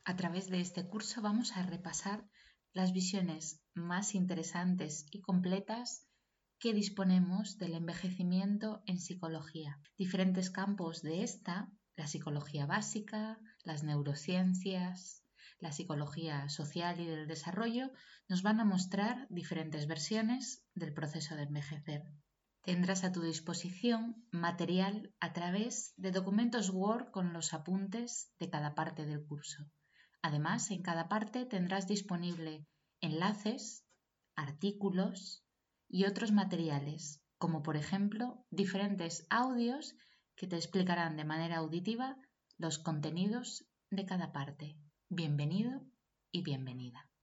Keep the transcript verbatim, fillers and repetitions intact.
A través de este curso vamos a repasar las visiones más interesantes y completas que disponemos del envejecimiento en psicología. Diferentes campos de esta, la psicología básica, las neurociencias, la psicología social y del desarrollo, nos van a mostrar diferentes versiones del proceso de envejecer. Tendrás a tu disposición material a través de documentos Word con los apuntes de cada parte del curso. Además, en cada parte tendrás disponible enlaces, artículos y otros materiales, como por ejemplo diferentes audios que te explicarán de manera auditiva los contenidos de cada parte. Bienvenido y bienvenida.